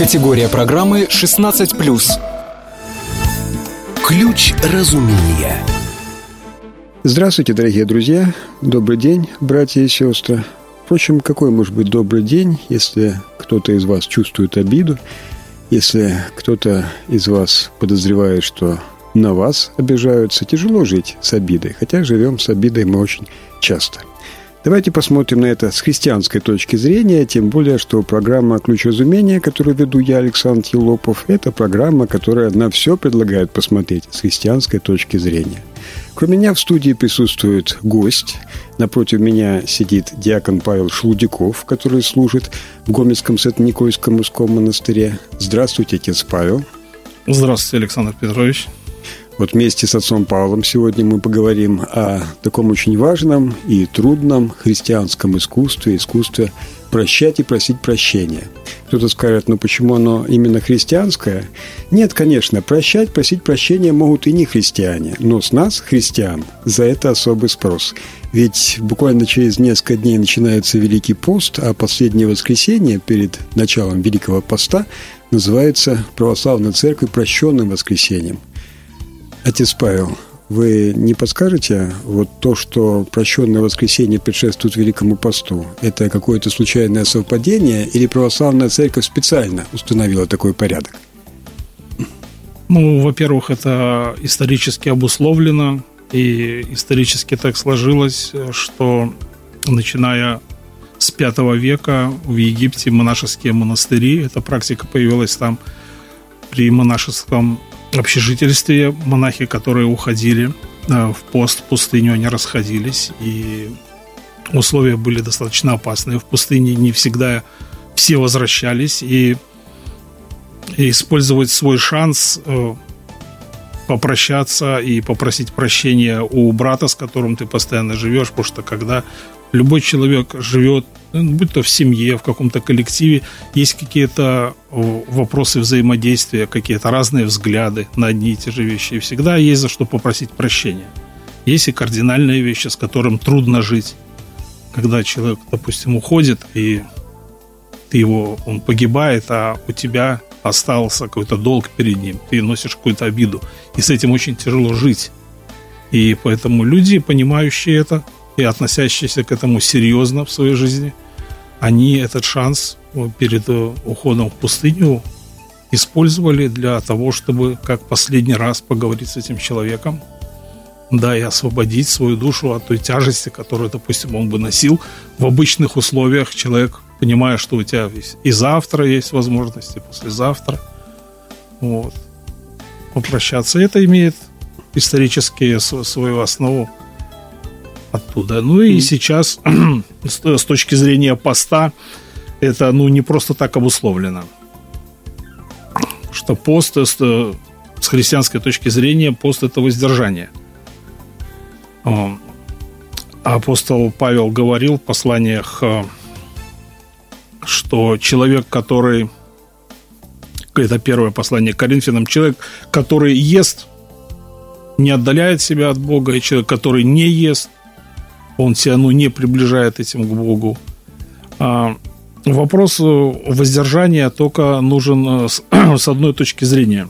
Категория программы 16+. Ключ разумения. Здравствуйте, дорогие друзья. Добрый день, братья и сестры. Впрочем, какой может быть добрый день, если кто-то из вас чувствует обиду, если кто-то из вас подозревает, что на вас обижаются? Тяжело жить с обидой, хотя живем с обидой мы очень часто. Давайте посмотрим на это с христианской точки зрения, тем более, что программа «Ключ разумения», которую веду я, Александр Елопов, это программа, которая на все предлагает посмотреть с христианской точки зрения. Кроме меня в студии присутствует гость. Напротив меня сидит диакон Павел Шелудяков, который служит в Гомельском Свято-Никольском мужском монастыре. Здравствуйте, отец Павел. Здравствуйте, Александр Петрович. Вот вместе с отцом Павлом сегодня мы поговорим о таком очень важном и трудном христианском искусстве прощать и просить прощения. Кто-то скажет, почему оно именно христианское? Нет, конечно, просить прощения могут и не христиане, но с нас, христиан, за это особый спрос. Ведь буквально через несколько дней начинается Великий пост, а последнее воскресенье перед началом Великого поста называется Православной Церковью прощенным воскресеньем. Отец Павел, вы не подскажете, вот то, что прощенное воскресенье предшествует Великому посту, это какое-то случайное совпадение или православная церковь специально установила такой порядок? Во-первых, это исторически обусловлено, и исторически так сложилось, что начиная с V века в Египте монашеские монастыри, эта практика появилась там при монашеском общежительстве, монахи, которые уходили в пост, в пустыню, они расходились, и условия были достаточно опасные. В пустыне не всегда все возвращались, и использовать свой шанс попрощаться и попросить прощения у брата, с которым ты постоянно живешь, потому что когда любой человек живет, будь то в семье, в каком-то коллективе, есть какие-то вопросы взаимодействия, какие-то разные взгляды на одни и те же вещи. И всегда есть за что попросить прощения. Есть и кардинальные вещи, с которым трудно жить. Когда человек, допустим, уходит, и он погибает, а у тебя остался какой-то долг перед ним, ты носишь какую-то обиду. И с этим очень тяжело жить. И поэтому люди, понимающие это, и относящиеся к этому серьезно в своей жизни, они этот шанс перед уходом в пустыню использовали для того, чтобы как последний раз поговорить с этим человеком, да, и освободить свою душу от той тяжести, которую, допустим, он бы носил в обычных условиях. Человек, понимая, что у тебя и завтра есть возможность, и послезавтра, попрощаться. Это имеет исторически свою основу оттуда. И сейчас с точки зрения поста это не просто так обусловлено. Что пост с христианской точки зрения пост — это воздержание. Апостол Павел говорил в посланиях, что человек, который, это первое послание к Коринфянам, человек, который ест, не отдаляет себя от Бога, и человек, который не ест, он себя не приближает этим к Богу. Вопрос воздержания только нужен с одной точки зрения.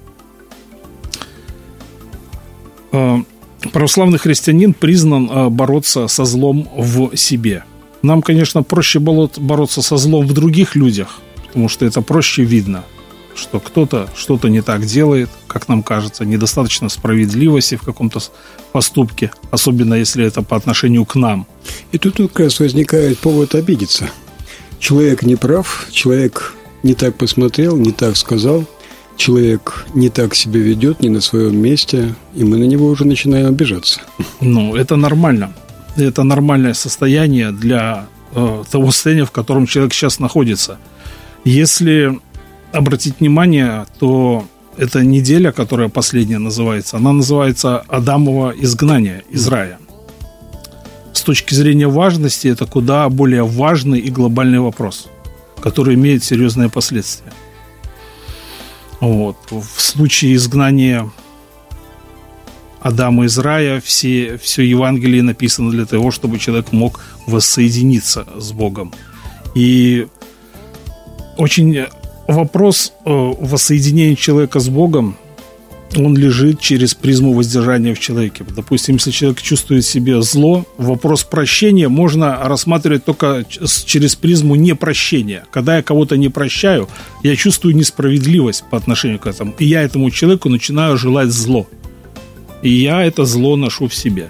Православный христианин признан бороться со злом в себе. Нам, конечно, проще бороться со злом в других людях, потому что это проще видно, что кто-то что-то не так делает, как нам кажется, недостаточно справедливости в каком-то поступке, особенно если это по отношению к нам. И тут как раз возникает повод обидеться. Человек не прав, человек не так посмотрел, не так сказал, человек не так себя ведет, не на своем месте, и мы на него уже начинаем обижаться. Это нормально. Это нормальное состояние для того состояния, в котором человек сейчас находится. Если обратить внимание, то эта неделя, которая последняя называется, она называется «Адамово изгнание из рая». С точки зрения важности, это куда более важный и глобальный вопрос, который имеет серьезные последствия. В случае изгнания Адама из рая все Евангелие написано для того, чтобы человек мог воссоединиться с Богом. И очень вопрос воссоединения человека с Богом, он лежит через призму воздержания в человеке. Допустим, если человек чувствует в себе зло, вопрос прощения можно рассматривать только через призму непрощения. Когда я кого-то не прощаю, я чувствую несправедливость по отношению к этому. И я этому человеку начинаю желать зло. И я это зло ношу в себе.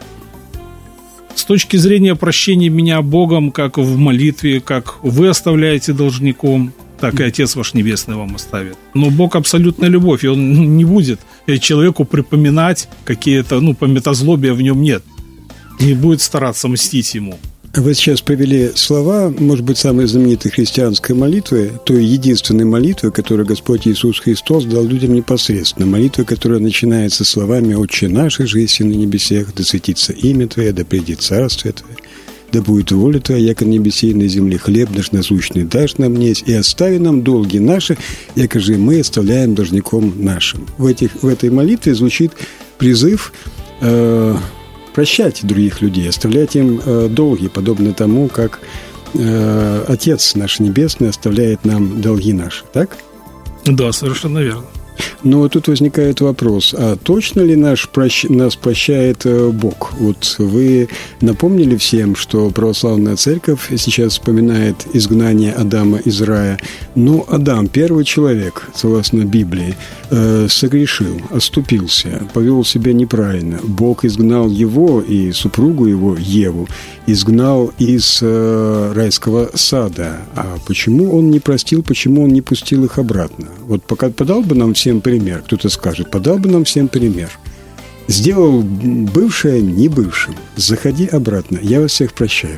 С точки зрения прощения меня Богом, как в молитве, как вы оставляете должником, так и Отец ваш Небесный вам оставит. Но Бог абсолютная любовь, и Он не будет человеку припоминать какие-то, пометозлобия в нем нет. Не будет стараться мстить ему. Вы сейчас привели слова, может быть, самой знаменитой христианской молитвы, той единственной молитвы, которую Господь Иисус Христос дал людям непосредственно. Молитва, которая начинается словами «Отче наш, жиси на небесех, да светится имя Твое, да придет царствие Твое. Да будет воля Твоя, яко на небесе и на земле, хлеб наш насущный дашь нам днесь, и остави нам долги наши, яко же мы оставляем должником нашим». В этой молитве звучит призыв прощать других людей, оставлять им долги, подобно тому, как Отец наш Небесный оставляет нам долги наши, так? Да, совершенно верно. Но тут возникает вопрос, а точно ли нас прощает Бог? Вот вы напомнили всем, что православная церковь сейчас вспоминает изгнание Адама из рая. Но Адам, первый человек, согласно Библии, согрешил, оступился, повел себя неправильно. Бог изгнал его и супругу его, Еву, изгнал из райского сада. А почему он не простил, почему он не пустил их обратно? Вот пока подал бы нам всем пример, кто-то скажет, подал бы нам всем пример. Сделал бывшее не бывшим. Заходи обратно, я вас всех прощаю.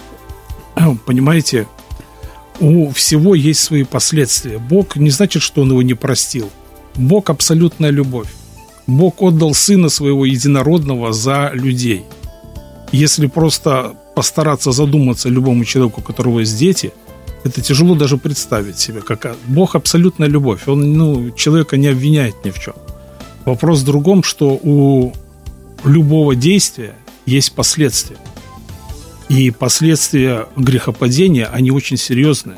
Понимаете, у всего есть свои последствия. Бог не значит, что Он его не простил. Бог – абсолютная любовь. Бог отдал Сына Своего Единородного за людей. Если просто постараться задуматься любому человеку, у которого есть дети, это тяжело даже представить себе. Бог – абсолютная любовь. Он человека не обвиняет ни в чем. Вопрос в другом, что у любого действия есть последствия. И последствия грехопадения, они очень серьезные.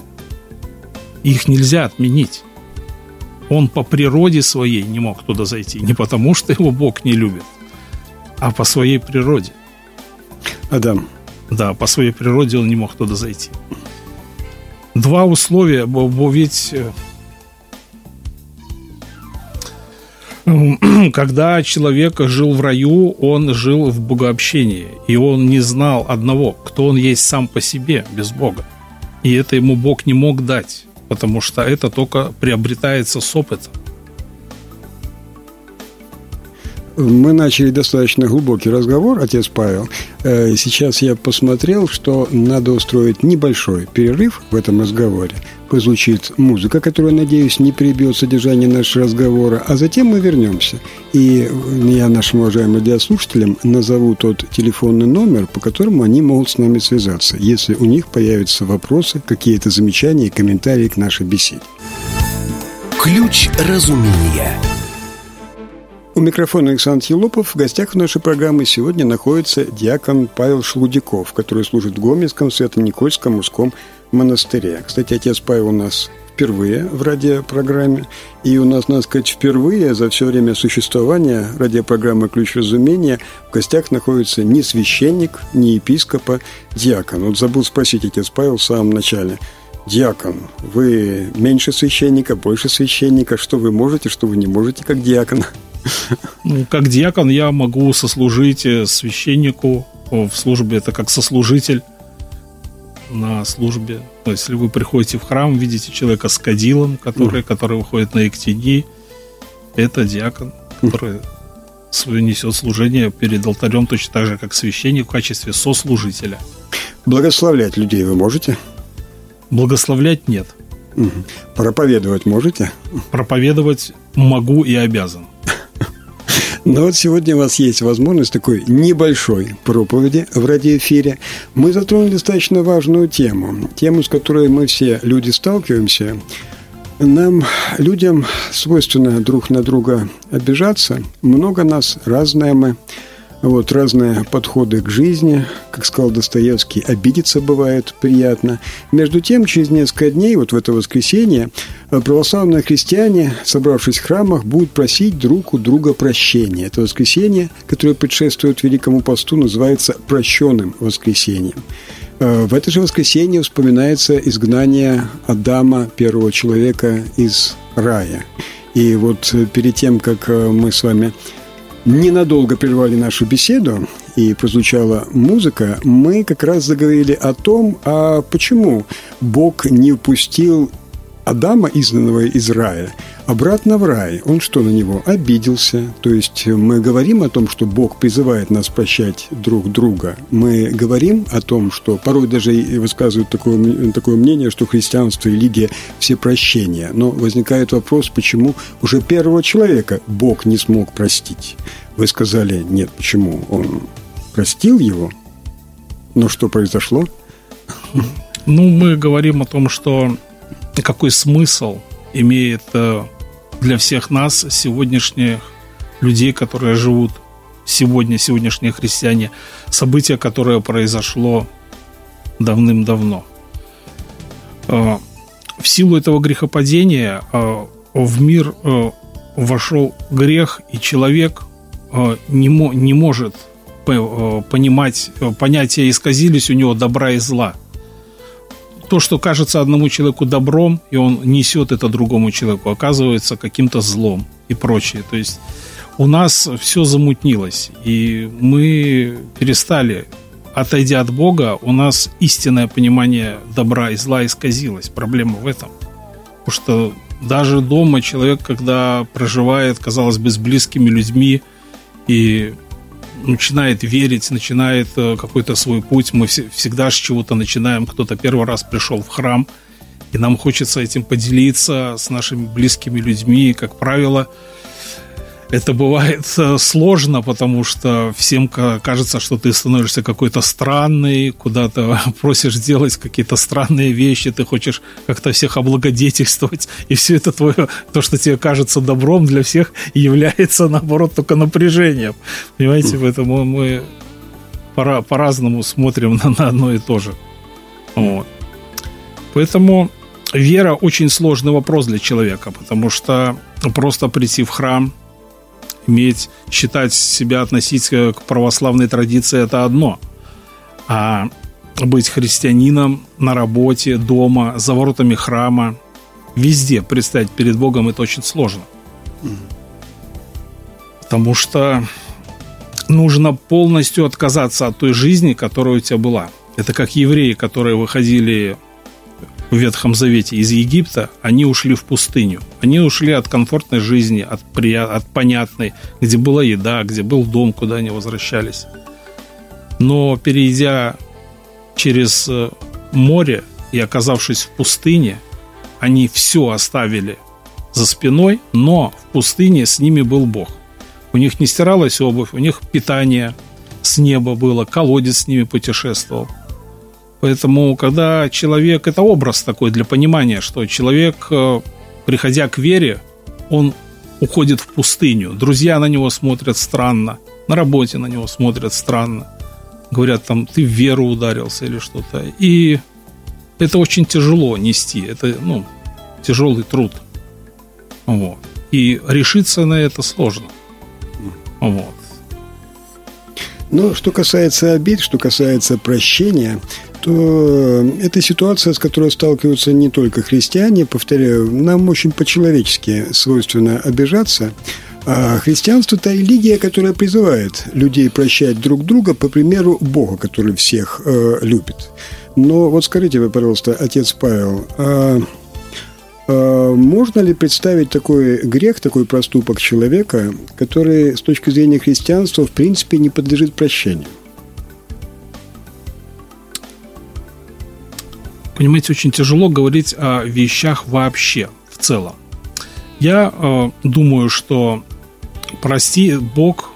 Их нельзя отменить. Он по природе своей не мог туда зайти. Не потому, что его Бог не любит, а по своей природе. Адам. Да, по своей природе он не мог туда зайти. Два условия, ведь когда человек жил в раю, он жил в богообщении, и он не знал одного, кто он есть сам по себе, без Бога. И это ему Бог не мог дать, потому что это только приобретается с опытом. Мы начали достаточно глубокий разговор, отец Павел. Сейчас я посмотрел, что надо устроить небольшой перерыв в этом разговоре. Прозвучит музыка, которая, надеюсь, не перебьет содержание нашего разговора, а затем мы вернемся. И я нашим уважаемым радиослушателям назову тот телефонный номер, по которому они могут с нами связаться, если у них появятся вопросы, какие-то замечания и комментарии к нашей беседе. Ключ разумения. У микрофона Александр Елопов. В гостях нашей программы сегодня находится диакон Павел Шлудяков, который служит в Гомельском Свято-Никольском мужском монастыре. Кстати, отец Павел у нас впервые в радиопрограмме. И у нас, надо сказать, впервые за все время существования радиопрограммы «Ключ разумения» в гостях находится не священник, не епископ, а диакон. Вот забыл спросить, отец Павел, в самом начале. Диакон, вы меньше священника, больше священника? Что вы можете, что вы не можете, как диакон? Как диакон я могу сослужить священнику в службе, это как сослужитель на службе. То есть, если вы приходите в храм, видите человека с кадилом, который выходит на эктинии, это диакон, который свое несет служение перед алтарем точно так же, как священник в качестве сослужителя. Благословлять людей вы можете? Благословлять нет. Проповедовать можете? Проповедовать могу и обязан. Но вот сегодня у вас есть возможность такой небольшой проповеди в радиоэфире. Мы затронули достаточно важную тему, с которой мы все люди сталкиваемся. Нам, людям, свойственно друг на друга обижаться. Много нас, разные мы. Вот, разные подходы к жизни. Как сказал Достоевский, обидеться бывает приятно. Между тем, через несколько дней, вот в это воскресенье, православные христиане, собравшись в храмах, будут просить друг у друга прощения. Это воскресенье, которое предшествует Великому посту, называется прощенным воскресеньем. В это же воскресенье вспоминается изгнание Адама, первого человека, из рая. И вот перед тем, как мы с вами ненадолго прервали нашу беседу и прозвучала музыка, мы как раз заговорили о том, а почему Бог не впустил Адама, изгнанного из рая, обратно в рай. Он что, на него обиделся? То есть мы говорим о том, что Бог призывает нас прощать друг друга. Мы говорим о том, что порой даже высказывают такое мнение, что христианство, религия – все прощения. Но возникает вопрос, почему уже первого человека Бог не смог простить? Вы сказали, нет, почему? Он простил его? Но что произошло? Мы говорим о том, что какой смысл имеет для всех нас, сегодняшних людей, которые живут сегодня, сегодняшние христиане, событие, которое произошло давным-давно. В силу этого грехопадения в мир вошел грех, и человек не может понимать, понятия исказились у него добра и зла. То, что кажется одному человеку добром, и он несет это другому человеку, оказывается каким-то злом и прочее. То есть у нас все замутнилось, и мы перестали, отойдя от Бога, у нас истинное понимание добра и зла исказилось. Проблема в этом. Потому что даже дома человек, когда проживает, казалось бы, с близкими людьми и начинает верить, начинает какой-то свой путь. Мы всегда с чего-то начинаем. Кто-то первый раз пришел в храм, и нам хочется этим поделиться с нашими близкими людьми. И, как правило, это бывает сложно, потому что всем кажется, что ты становишься какой-то странный, куда-то просишь делать какие-то странные вещи, ты хочешь как-то всех облагодетельствовать, и все это твое, то, что тебе кажется добром, для всех является, наоборот, только напряжением. Понимаете, поэтому мы по-разному смотрим на одно и то же. Вот. Поэтому вера очень сложный вопрос для человека, потому что просто прийти в храм, считать себя, относить к православной традиции – это одно. А быть христианином на работе, дома, за воротами храма, везде предстать перед Богом – это очень сложно. Потому что нужно полностью отказаться от той жизни, которая у тебя была. Это как евреи, которые выходили в Ветхом Завете из Египта, они ушли в пустыню. Они ушли от комфортной жизни, от понятной, где была еда, где был дом, куда они возвращались. Но перейдя через море и оказавшись в пустыне, они все оставили за спиной, но в пустыне с ними был Бог. У них не стиралась обувь, у них питание с неба было, колодец с ними путешествовал. Поэтому, когда человек, это образ такой для понимания, что человек, приходя к вере, он уходит в пустыню. Друзья на него смотрят странно, на работе на него смотрят странно. Говорят, там, ты в веру ударился или что-то. И это очень тяжело нести, это, тяжелый труд. Вот. И решиться на это сложно. Вот. Но что касается обид, что касается прощения, то это ситуация, с которой сталкиваются не только христиане. Повторяю, нам очень по-человечески свойственно обижаться. А христианство – это религия, которая призывает людей прощать друг друга по примеру Бога, который всех любит. Но вот скажите вы, пожалуйста, отец Павел, можно ли представить такой грех, такой проступок человека, который с точки зрения христианства в принципе не подлежит прощению? Понимаете, очень тяжело говорить о вещах вообще, в целом. Я думаю, что Бог,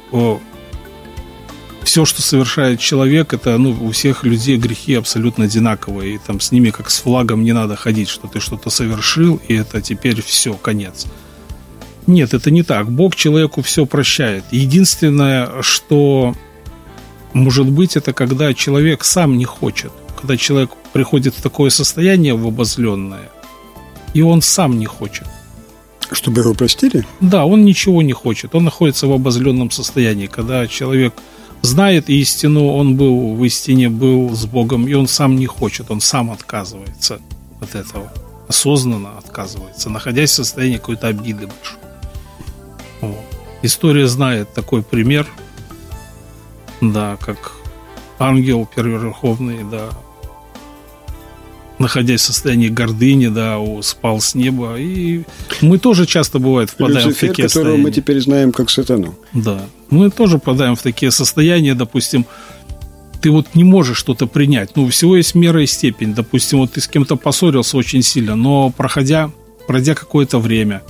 все, что совершает человек, это у всех людей грехи абсолютно одинаковые. И там с ними как с флагом не надо ходить, что ты что-то совершил, и это теперь все, конец. Нет, это не так. Бог человеку все прощает. Единственное, что Может быть, это когда человек сам не хочет, когда человек приходит в такое состояние в обозленное, и он сам не хочет. Чтобы его простили? Да, он ничего не хочет, он находится в обозленном состоянии, когда человек знает истину, он был в истине, был с Богом, и он сам не хочет, он сам отказывается от этого, осознанно отказывается, находясь в состоянии какой-то обиды большой. Вот. История знает такой пример, да, как ангел первоверховный, да, находясь в состоянии гордыни, да, спал с неба. И мы тоже часто, бывает, впадаем Люцифер, в такие которого состояния. мы теперь знаем как сатану. Да, мы тоже впадаем в такие состояния, допустим, ты вот не можешь что-то принять. Ну, всего есть мера и степень. Допустим, вот ты с кем-то поссорился очень сильно, но пройдя какое-то время,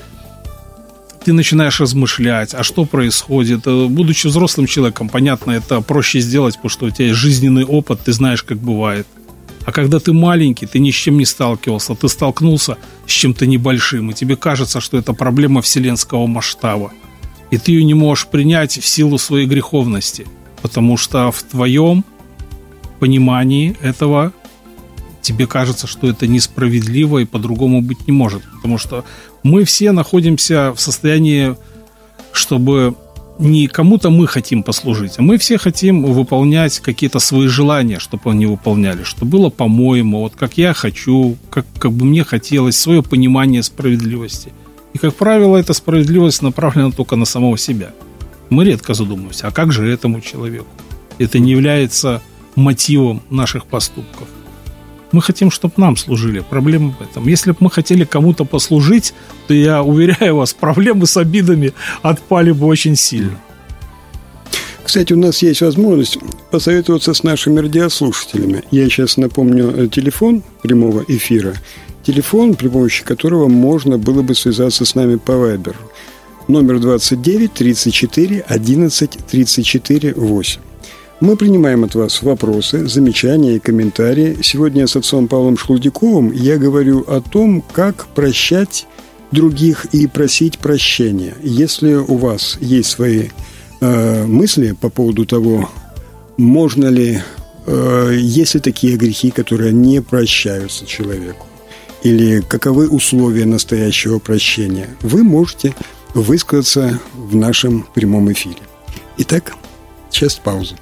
ты начинаешь размышлять, а что происходит. Будучи взрослым человеком, понятно, это проще сделать, потому что у тебя есть жизненный опыт, ты знаешь, как бывает. А когда ты маленький, ты ни с чем не сталкивался, ты столкнулся с чем-то небольшим, и тебе кажется, что это проблема вселенского масштаба. И ты ее не можешь принять в силу своей греховности, потому что в твоем понимании этого тебе кажется, что это несправедливо и по-другому быть не может. Потому что мы все находимся в состоянии, чтобы не кому-то мы хотим послужить, а мы все хотим выполнять какие-то свои желания, чтобы они выполняли, чтобы было по-моему, вот как я хочу, как бы мне хотелось, свое понимание справедливости. И, как правило, эта справедливость направлена только на самого себя. Мы редко задумываемся, а как же этому человеку? Это не является мотивом наших поступков. Мы хотим, чтобы нам служили. Проблема в этом. Если бы мы хотели кому-то послужить, то, я уверяю вас, проблемы с обидами отпали бы очень сильно. Кстати, у нас есть возможность посоветоваться с нашими радиослушателями. Я сейчас напомню телефон прямого эфира. Телефон, при помощи которого можно было бы связаться с нами по Viber. Номер 29 34 11 34 8. Мы принимаем от вас вопросы, замечания и комментарии. Сегодня с отцом Павлом Шлудяковым я говорю о том, как прощать других и просить прощения. Если у вас есть свои мысли по поводу того, можно ли, есть ли такие грехи, которые не прощаются человеку, или каковы условия настоящего прощения, вы можете высказаться в нашем прямом эфире. Итак, сейчас паузы.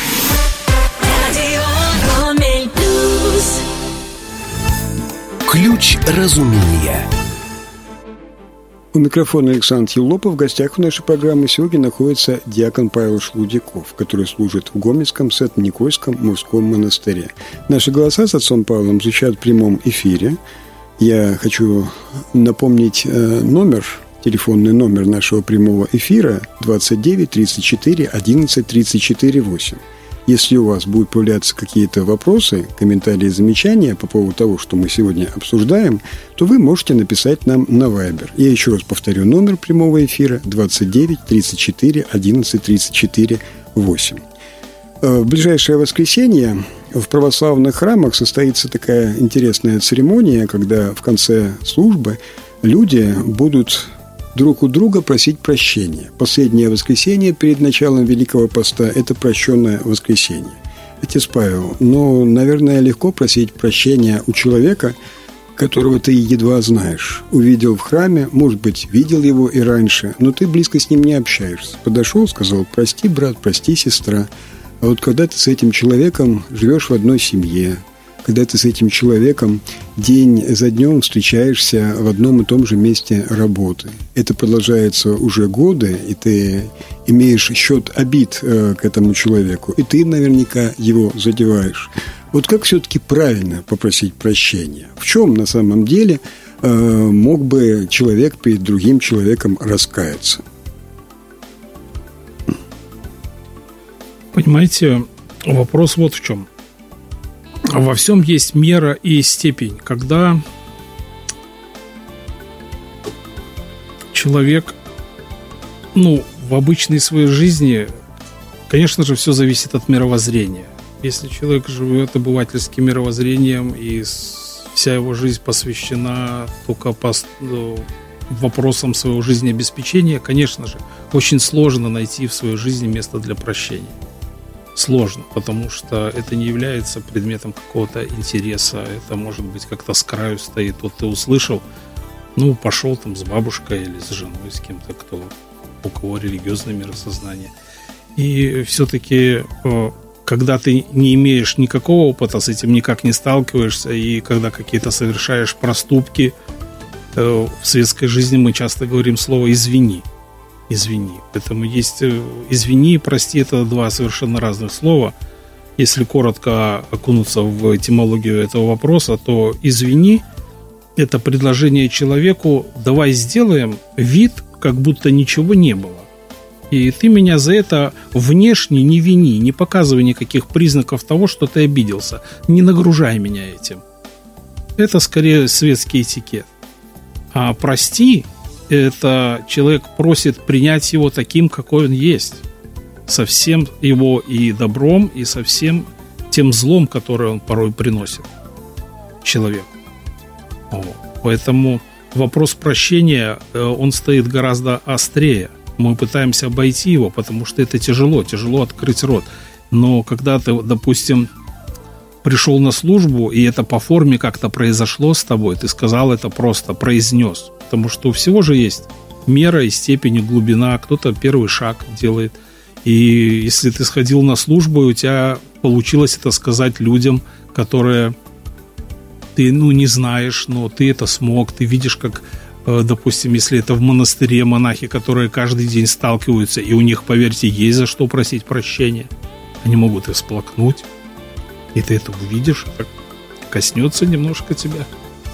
Ключ разумения. У микрофона Александр Елопов. В гостях в нашей программе сегодня находится диакон Павел Шлудяков, который служит в Гомельском Свято-Никольском мужском монастыре. Наши голоса с отцом Павлом звучат в прямом эфире. Я хочу напомнить телефонный номер нашего прямого эфира 29 34 11 34 8. Если у вас будут появляться какие-то вопросы, комментарии, замечания по поводу того, что мы сегодня обсуждаем, то вы можете написать нам на Viber. Я еще раз повторю номер прямого эфира 29 34 11 34 8. В ближайшее воскресенье в православных храмах состоится такая интересная церемония, когда в конце службы люди будут друг у друга просить прощения. Последнее воскресенье перед началом Великого Поста – это прощенное воскресенье. Отец Павел, наверное, легко просить прощения у человека, которого ты едва знаешь. Увидел в храме, может быть, видел его и раньше, но ты близко с ним не общаешься. Подошел, сказал: прости, брат, прости, сестра. А вот когда ты с этим человеком живешь в одной семье, когда ты с этим человеком день за днем встречаешься в одном и том же месте работы. Это продолжается уже годы, и ты имеешь счет обид к этому человеку, и ты наверняка его задеваешь. Вот как все-таки правильно попросить прощения? В чем на самом деле мог бы человек перед другим человеком раскаяться? Понимаете, вопрос вот в чем. Во всем есть мера и степень. Когда человек, в обычной своей жизни, конечно же, все зависит от мировоззрения. Если человек живет обывательским мировоззрением, и вся его жизнь посвящена только вопросам своего жизнеобеспечения, конечно же, очень сложно найти в своей жизни место для прощения. сложно, потому что это не является предметом какого-то интереса, это, может быть, как-то с краю стоит. Вот ты услышал, пошел там с бабушкой или с женой, с кем-то, у кого религиозное миросознание. И все-таки, когда ты не имеешь никакого опыта, с этим никак не сталкиваешься, и когда какие-то совершаешь проступки, в светской жизни мы часто говорим слово «извини». Извини. Поэтому есть «извини» и «прости» — это два совершенно разных слова. Если коротко окунуться в этимологию этого вопроса, то «извини» — это предложение человеку: давай сделаем вид, как будто ничего не было. И ты меня за это внешне не вини, не показывай никаких признаков того, что ты обиделся. Не нагружай меня этим. Это скорее светский этикет. А «прости» — это человек просит принять его таким, какой он есть, со всем его и добром, и со всем тем злом, которое он порой приносит человеку. Поэтому вопрос прощения, он стоит гораздо острее. Мы пытаемся обойти его, потому что это тяжело открыть рот. Но когда ты, допустим, пришел на службу, и это по форме как-то произошло с тобой, ты сказал это просто, произнес. Потому что у всего же есть мера и степень, и глубина. Кто-то первый шаг делает. И если ты сходил на службу, и у тебя получилось это сказать людям, которые ты не знаешь, но ты это смог. Ты видишь, как, допустим, если это в монастыре монахи, которые каждый день сталкиваются, и у них, поверьте, есть за что просить прощения. Они могут и всплакнуть. И ты это увидишь, так коснется немножко тебя.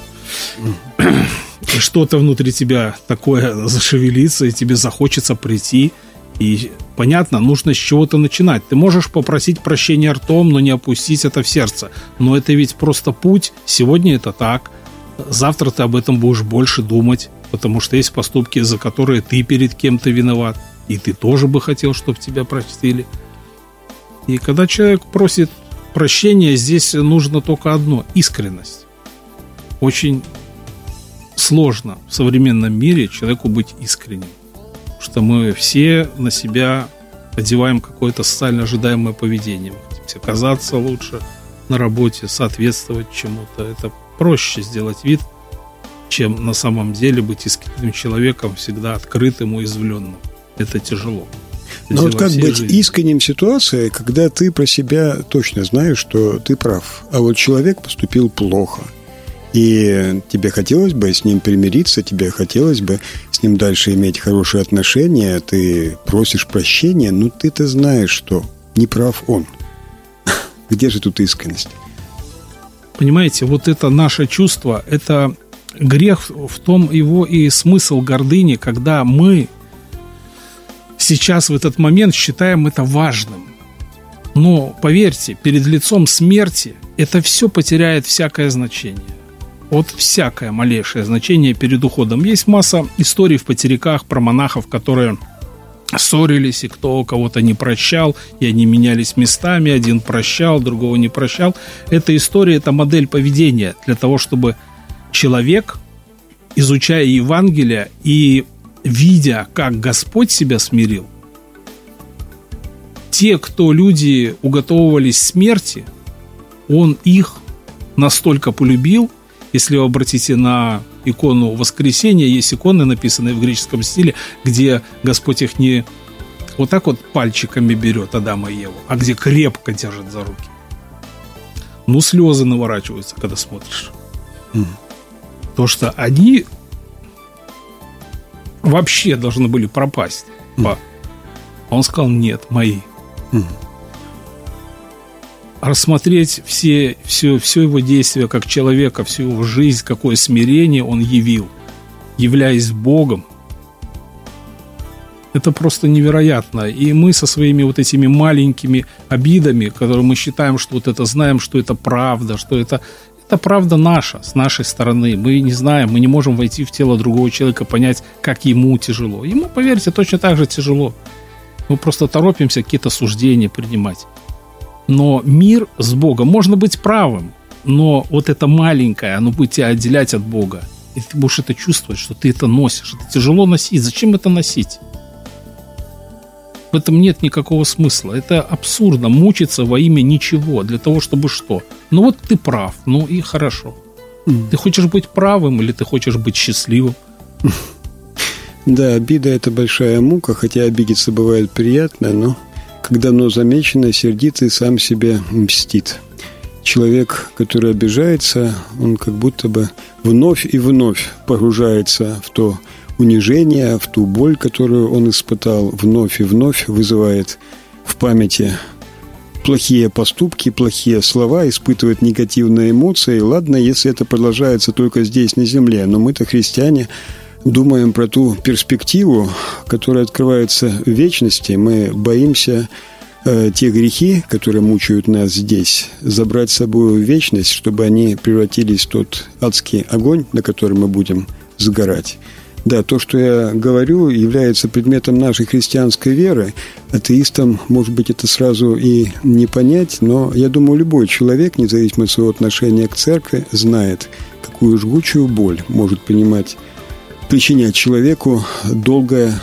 И что-то внутри тебя такое зашевелится, и тебе захочется прийти. И понятно, нужно с чего-то начинать. Ты можешь попросить прощения ртом, но не опустить это в сердце. Но это ведь просто путь. Сегодня это так. Завтра ты об этом будешь больше думать, потому что есть поступки, за которые ты перед кем-то виноват. И ты тоже бы хотел, чтобы тебя простили. И когда человек просит прощения, здесь нужно только одно – искренность. Очень сложно в современном мире человеку быть искренним, потому что мы все на себя одеваем какое-то социально ожидаемое поведение. Мы хотим казаться лучше на работе, соответствовать чему-то. Это проще сделать вид, чем на самом деле быть искренним человеком, всегда открытым, уязвленным. Это тяжело. Но вот как быть искренним в ситуации, когда ты про себя точно знаешь, что ты прав, а вот человек поступил плохо, и тебе хотелось бы с ним примириться, тебе хотелось бы с ним дальше иметь хорошие отношения, ты просишь прощения, но ты-то знаешь, что не прав он. Где же тут искренность? Понимаете, вот это наше чувство, это грех, в том его и смысл гордыни, когда мы сейчас в этот момент считаем это важным. Но, поверьте, перед лицом смерти это все потеряет всякое значение. Вот всякое малейшее значение перед уходом. Есть масса историй в потеряках про монахов, которые ссорились, и кто кого-то не прощал, и они менялись местами, один прощал, другого не прощал. Эта история, это модель поведения для того, чтобы человек, изучая Евангелие и видя, как Господь себя смирил, те, кто люди уготовывались смерти, Он их настолько полюбил. Если вы обратите на икону Воскресения, есть иконы, написанные в греческом стиле, где Господь их не вот так вот пальчиками берет, Адама и Еву, а где крепко держит за руки. Слезы наворачиваются, когда смотришь. Потому что они вообще должны были пропасть. А он сказал: нет, мои. Рассмотреть все его действия как человека, всю его жизнь, какое смирение он явил, являясь Богом. Это просто невероятно. И мы со своими вот этими маленькими обидами, которые мы считаем, что вот это знаем, что это правда, что это правда наша, с нашей стороны. Мы не знаем, мы не можем войти в тело другого человека, понять, как ему тяжело. Ему, поверьте, точно так же тяжело. Мы просто торопимся какие-то суждения принимать. Но мир с Богом, можно быть правым, но вот это маленькое, оно будет тебя отделять от Бога. И ты будешь это чувствовать, что ты это носишь. Это тяжело носить. Зачем это носить? В этом нет никакого смысла. Это абсурдно мучиться во имя ничего. Для того, чтобы что? Ну вот ты прав, ну и хорошо. Ты хочешь быть правым или ты хочешь быть счастливым? Да, обида – это большая мука, хотя обидеться бывает приятно, но когда оно замечено, сердитый сам себе мстит. Человек, который обижается, он как будто бы вновь и вновь погружается в то унижение, в ту боль, которую он испытал, вновь и вновь вызывает в памяти плохие поступки, плохие слова, испытывает негативные эмоции. Ладно, если это продолжается только здесь, на земле, но мы-то, христиане, думаем про ту перспективу, которая открывается в вечности. Мы боимся те грехи, которые мучают нас здесь, забрать с собой в вечность, чтобы они превратились в тот адский огонь, на котором мы будем сгорать. Да, то, что я говорю, является предметом нашей христианской веры. Атеистам, может быть, это сразу и не понять, но я думаю, любой человек, независимо от своего отношения к церкви, знает, какую жгучую боль может причинять человеку долгая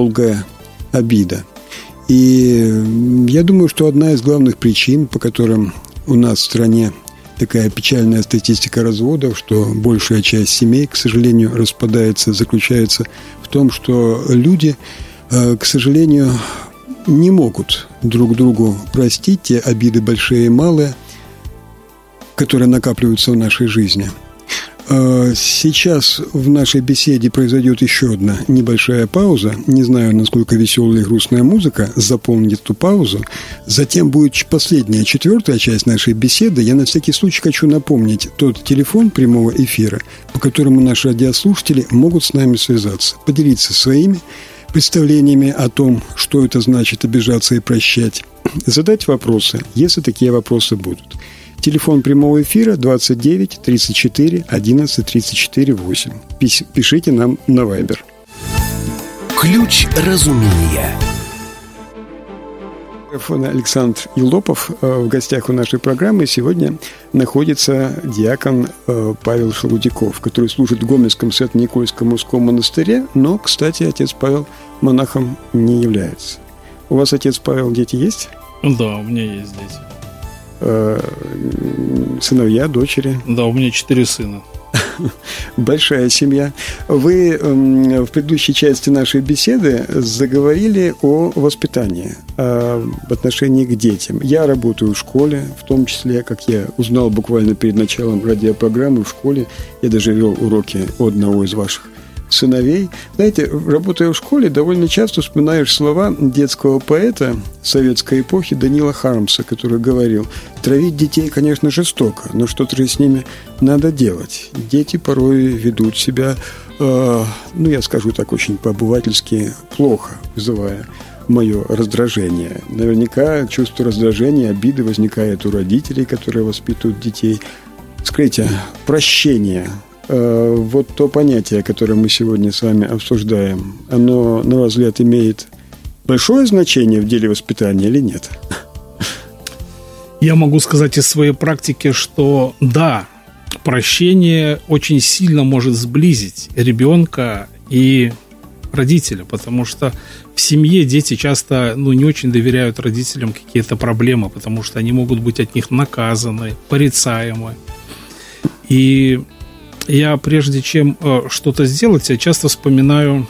обида. И я думаю, что одна из главных причин, по которым у нас в стране такая печальная статистика разводов, что большая часть семей, к сожалению, распадается, заключается в том, что люди, к сожалению, не могут друг другу простить те обиды большие и малые, которые накапливаются в нашей жизни. Сейчас в нашей беседе произойдет еще одна небольшая пауза. Не знаю, насколько веселая и грустная музыка заполнит эту паузу. Затем будет последняя, 4-я часть нашей беседы. Я на всякий случай хочу напомнить тот телефон прямого эфира, по которому наши радиослушатели могут с нами связаться, поделиться своими представлениями о том, что это значит обижаться и прощать, задать вопросы, если такие вопросы будут. Телефон прямого эфира 29 34 11 34 8. Пишите нам на Viber. Ключ разумения. Александр Елопов в гостях у нашей программы. Сегодня находится диакон Павел Шелудяков, который служит в Гомельском Свято-Никольском мужском монастыре, но, кстати, отец Павел монахом не является. У вас, отец Павел, дети есть? Да, у меня есть дети. Сыновья, дочери? Да, у меня 4 сына. Большая семья. Вы в предыдущей части нашей беседы заговорили о воспитании, в отношении к детям. Я работаю в школе, в том числе, как я узнал буквально перед началом радиопрограммы в школе, я даже вел уроки у одного из ваших сыновей. Знаете, работая в школе, довольно часто вспоминаешь слова детского поэта советской эпохи Данила Хармса, который говорил: травить детей, конечно, жестоко, но что-то же с ними надо делать. Дети порой ведут себя, я скажу так, очень по-обывательски плохо, вызывая мое раздражение. Наверняка чувство раздражения, обиды возникает у родителей, которые воспитывают детей. Скажите, прощение – вот то понятие, которое мы сегодня с вами обсуждаем, оно, на ваш взгляд, имеет большое значение в деле воспитания или нет? Я могу сказать из своей практики, что да, прощение очень сильно может сблизить ребенка и родителя, потому что в семье дети часто не очень доверяют родителям какие-то проблемы, потому что они могут быть от них наказаны, порицаемы. И я, прежде чем что-то сделать, я часто вспоминаю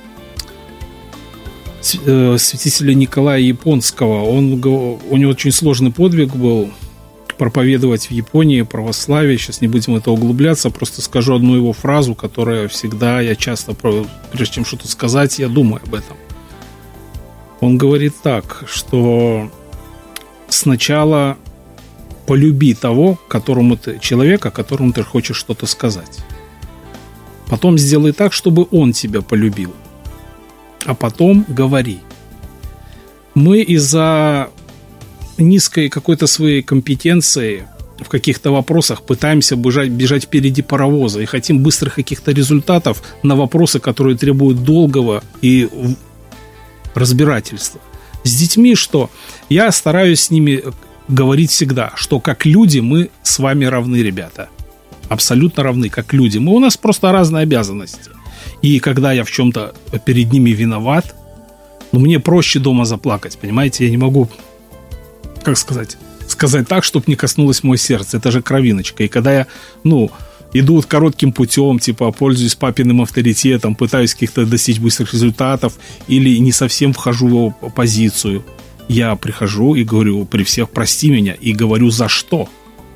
святителя Николая Японского. У него очень сложный подвиг был проповедовать в Японии православие. Сейчас не будем в это углубляться, просто скажу одну его фразу, которая всегда, я часто, прежде чем что-то сказать, я думаю об этом. Он говорит так, что сначала полюби того, человека, которому ты хочешь что-то сказать. Потом сделай так, чтобы он тебя полюбил. А потом говори. Мы из-за низкой какой-то своей компетенции в каких-то вопросах пытаемся бежать впереди паровоза и хотим быстрых каких-то результатов на вопросы, которые требуют долгого и разбирательства. С детьми что? Я стараюсь с ними говорить всегда, что как люди мы с вами равны, ребята. Абсолютно равны, как люди. У нас просто разные обязанности. И когда я в чем-то перед ними виноват, Но мне проще дома заплакать, понимаете? Я не могу, как сказать так, чтобы не коснулось мое сердце. Это же кровиночка. И когда я, иду коротким путем, типа, пользуюсь папиным авторитетом, пытаюсь каких-то достичь быстрых результатов или не совсем вхожу в его позицию, я прихожу и говорю при всех: прости меня, и говорю за что.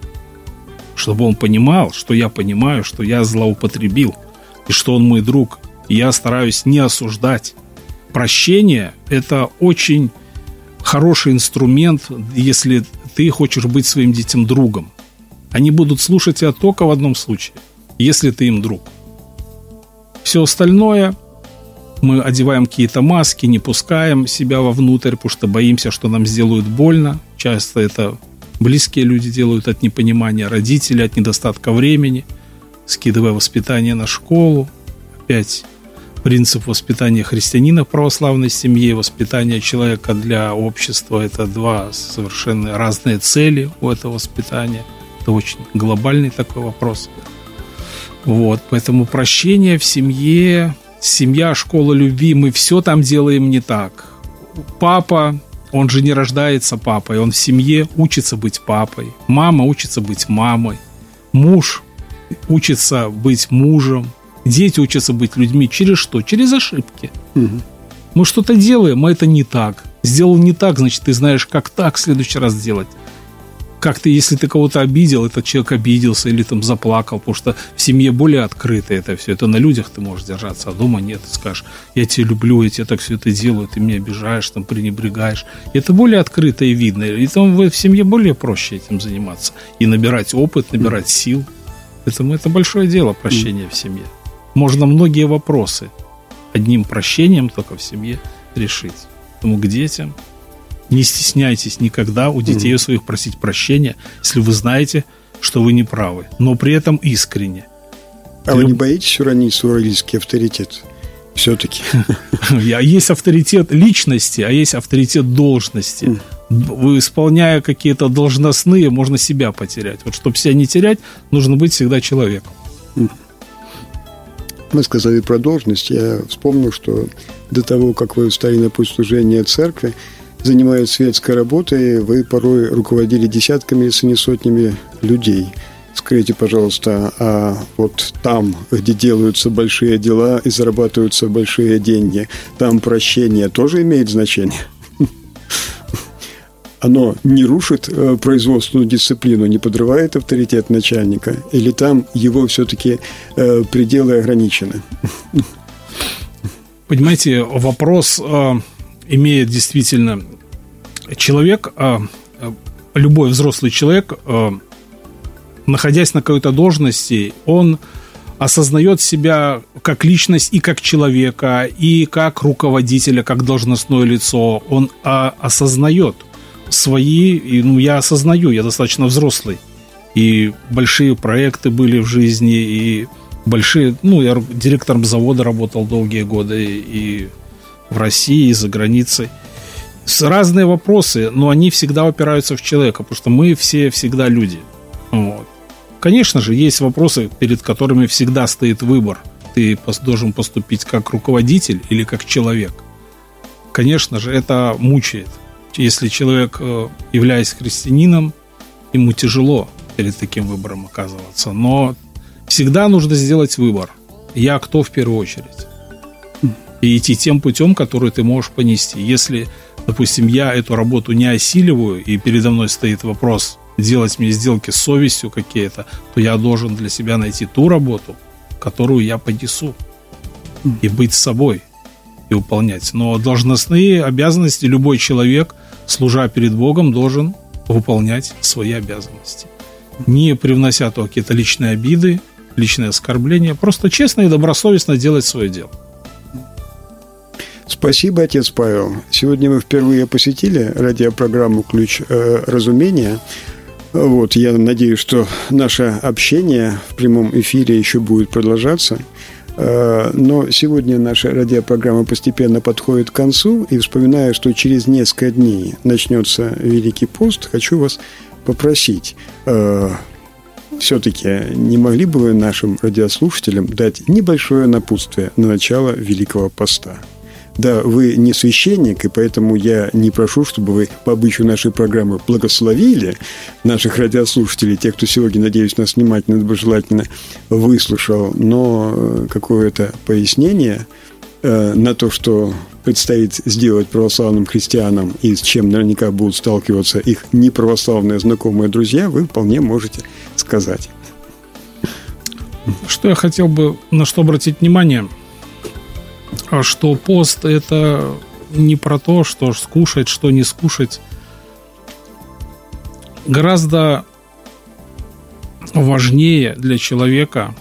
Чтобы он понимал, что я понимаю, что я злоупотребил, и что он мой друг. И я стараюсь не осуждать. Прощение – это очень хороший инструмент, если ты хочешь быть своим детям другом. Они будут слушать тебя только в одном случае, если ты им друг. Все остальное мы одеваем какие-то маски, не пускаем себя вовнутрь, потому что боимся, что нам сделают больно. Часто это близкие люди делают от непонимания, родители от недостатка времени, скидывая воспитание на школу. Опять принцип воспитания христианина в православной семье и воспитание человека для общества – это два совершенно разные цели у этого воспитания. Это очень глобальный такой вопрос. Поэтому прощение в семье, семья, школа любви, мы все там делаем не так. Папа, он же не рождается папой, он в семье учится быть папой. Мама учится быть мамой. Муж учится быть мужем. Дети учатся быть людьми через что? Через ошибки. Мы что-то делаем, но это не так. Сделал не так, значит, ты знаешь, как так в следующий раз делать. Если ты кого-то обидел, этот человек обиделся или там заплакал, потому что в семье более открыто это все. Это на людях ты можешь держаться, а дома нет. Ты скажешь: я тебя люблю, я тебе так все это делаю, ты меня обижаешь, там, пренебрегаешь. Это более открыто и видно. И там в семье более проще этим заниматься. И набирать опыт, набирать сил. Поэтому это большое дело, прощение в семье. Можно многие вопросы одним прощением только в семье решить. Поэтому к детям не стесняйтесь никогда у детей своих просить прощения, если вы знаете, что вы не правы, но при этом искренне. А вы не боитесь уронить свой родительский авторитет? Все-таки. Есть авторитет личности, а есть авторитет должности. Вы, исполняя какие-то должностные, можно себя потерять. Чтобы себя не терять, нужно быть всегда человеком. Мы сказали про должность. Я вспомнил, что до того, как вы встали на путь служения церкви, занимаясь светской работой, вы порой руководили десятками, если не сотнями людей. Скажите, пожалуйста, а вот там, где делаются большие дела и зарабатываются большие деньги, там прощение тоже имеет значение? Оно не рушит производственную дисциплину, не подрывает авторитет начальника? Или там его все-таки пределы ограничены? Понимаете, вопрос имеет действительно человек, любой взрослый человек, находясь на какой-то должности, он осознает себя как личность и как человека, и как руководителя, как должностное лицо. Он осознает свои, я осознаю, я достаточно взрослый, и большие проекты были в жизни, и большие, я директором завода работал долгие годы и в России, и за границей. Разные вопросы, но они всегда упираются в человека, потому что мы все всегда люди. Конечно же, есть вопросы, перед которыми всегда стоит выбор. Ты должен поступить как руководитель или как человек. Конечно же, это мучает. Если человек, являясь христианином, ему тяжело перед таким выбором оказываться. Но всегда нужно сделать выбор. Я кто в первую очередь? И идти тем путем, который ты можешь понести. Если, допустим, я эту работу не осиливаю, и передо мной стоит вопрос делать мне сделки с совестью какие-то, то я должен для себя найти ту работу, которую я понесу. И быть собой, и выполнять. Но должностные обязанности любой человек, служа перед Богом, должен выполнять свои обязанности. Не привнося то какие-то личные обиды, личные оскорбления, просто честно и добросовестно делать свое дело. Спасибо, отец Павел. Сегодня мы впервые посетили радиопрограмму «Ключ разумения». Я надеюсь, что наше общение в прямом эфире еще будет продолжаться. Но сегодня наша радиопрограмма постепенно подходит к концу. И вспоминая, что через несколько дней начнется Великий пост, хочу вас попросить, все-таки не могли бы вы нашим радиослушателям дать небольшое напутствие на начало Великого поста? Да, вы не священник, и поэтому я не прошу, чтобы вы по обычаю нашей программы благословили наших радиослушателей, тех, кто сегодня, надеюсь, нас внимательно и доброжелательно выслушал, но какое-то пояснение на то, что предстоит сделать православным христианам и с чем наверняка будут сталкиваться их неправославные знакомые друзья, вы вполне можете сказать. Что я хотел бы на что обратить внимание, что пост – это не про то, что скушать, что не скушать. Гораздо важнее для человека,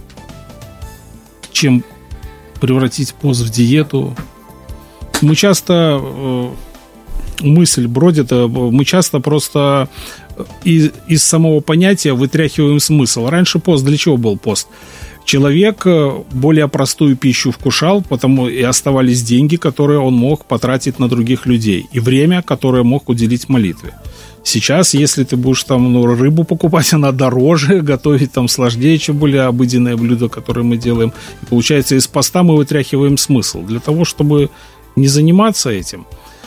чем превратить пост в диету. Мы часто, мысль бродит, мы часто просто из самого понятия вытряхиваем смысл. Раньше пост, для чего был пост? Человек более простую пищу вкушал, потому и оставались деньги, которые он мог потратить на других людей, и время, которое мог уделить молитве. Сейчас, если ты будешь там рыбу покупать, она дороже, готовить там сложнее, чем более обыденное блюдо, которое мы делаем. И получается, из поста мы вытряхиваем смысл. Для того, чтобы не заниматься этим,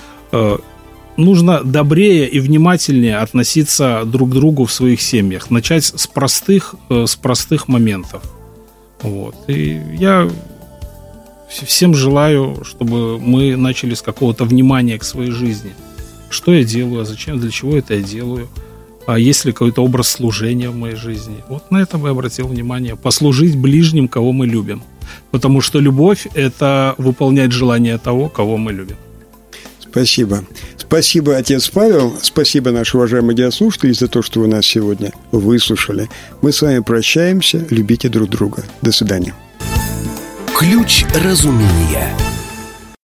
нужно добрее и внимательнее относиться друг к другу в своих семьях. Начать с простых моментов. Вот. И я всем желаю, чтобы мы начали с какого-то внимания к своей жизни. Что я делаю, а зачем, для чего это я делаю? А есть ли какой-то образ служения в моей жизни? Вот на это бы я обратил внимание. Послужить ближним, кого мы любим. Потому что любовь – это выполнять желание того, кого мы любим. Спасибо. Спасибо, отец Павел. Спасибо, наши уважаемые радиослушатели, за то, что вы нас сегодня выслушали. Мы с вами прощаемся. Любите друг друга. До свидания. Ключ разумения.